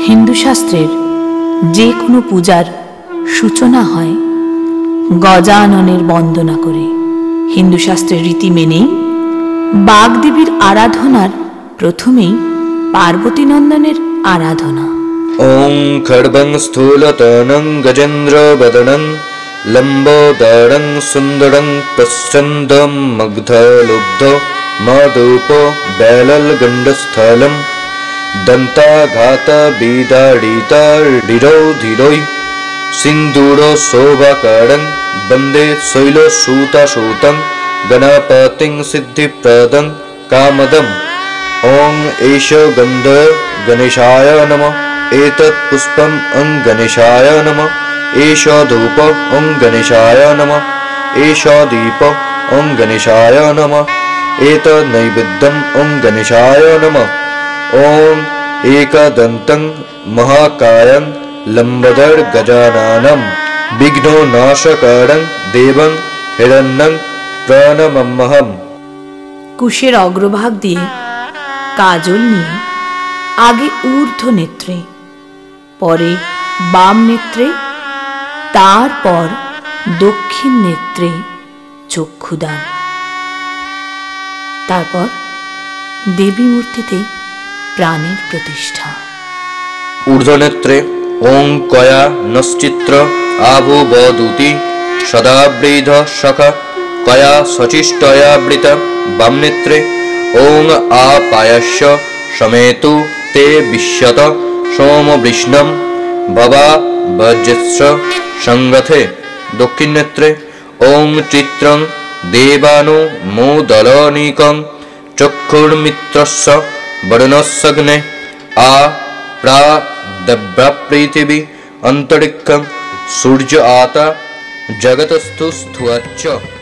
হিন্দু শাস্ত্রের যে কোনো পূজার সূচনা হয় গজাননের বন্দনা করে। হিন্দু শাস্ত্রের রীতি মেনেই বাগদেবীর আরাধনার প্রথমেই পার্বতী নন্দনের আরাধনা। ওং খড়্বং স্থূলতনং গজেন্দ্র বদনং লম্বোদরং সুন্দরং প্রচ্ছন্দং মগ্ধলুব্ধ মধুপ বেললগণ্ডস্থলম দন্তাঘাত বিদাড়িতাড়িরোধিরৈ সিন্দূরো শোভাকরং বন্দে শৈলসূতাসূतं গণপতিং সিদ্ধিপ্রদং কামদম। ওং এষ গন্ধ গণেশায় নমঃ, এতৎ পুষ্পম ওং গণেশায় নমঃ, এষ ধূপ ওং গণেশায় নমঃ, এষ দীপ ওং গণেশায় নমঃ, এতৎ নৈবেদ্যম ওং গণেশায় নমঃ। ওং एकदन्तं महाकायं लम्बोदर गजाननं विघ्ननाशकरं देवं हिरण्यं प्रणमम्यहम्। কুশের অগ্রভাগ দিয়ে কাজল নিয়ে আগে ঊর্ধ্ব নেত্রে, পরে বাম নেত্রে, তারপর দক্ষিণ নেত্রে চক্ষুদান। তারপর দেবী মূর্তিতে প্রাণের প্রতিষ্ঠা। ঊর্ধ্বনেত্রে ওং কয়া নশ্চিত্র আভুবদূতি সদাবৃধ সখা কয়া সচিষ্টয়াবৃত। বাম নেত্রে ওং আপায়স্য সমেতু তে বিশ্বত সোমবৃষ্ণম ভবা বজ্রস্য সংগথে। দক্ষিণ নেত্রে ওং চিত্রং দেবানু মোদলনিকং চক্ষুর্মিত্রস্য বরুণস্যগ্নে আ প্রাদব্রপৃথিবী অন্তরিক্ষং সূর্য আতা জগতস্থু স্থুয়াচ্চ।